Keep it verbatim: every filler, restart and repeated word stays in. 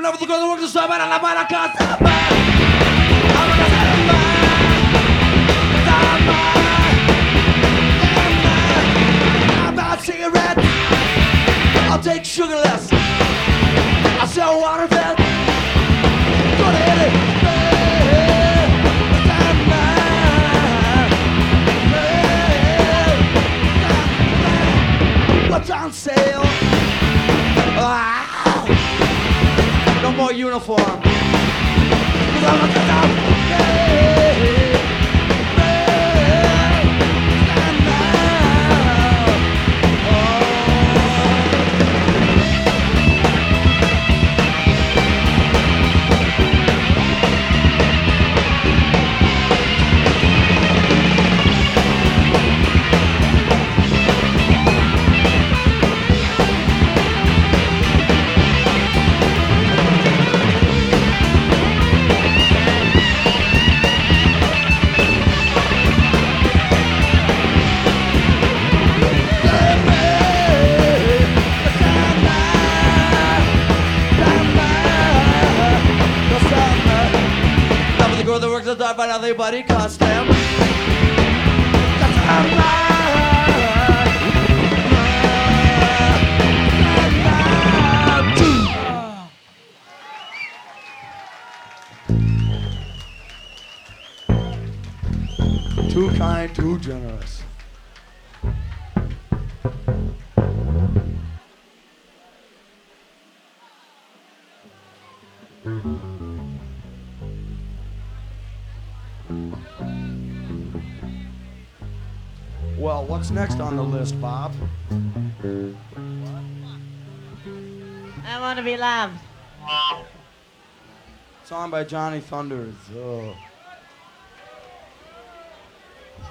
enough with the girl that works the sub and I love my casa. I'm about cigarettes. I'll take sugarless. I'll sell water bed. Go to hit it. What's on sale? Ah, no more uniform. 'Cause I'm looking down. The work that's done by everybody cost them. Too kind, too generous. Well, what's next on the list, Bob? I want to be loved. Song by Johnny Thunders. Oh.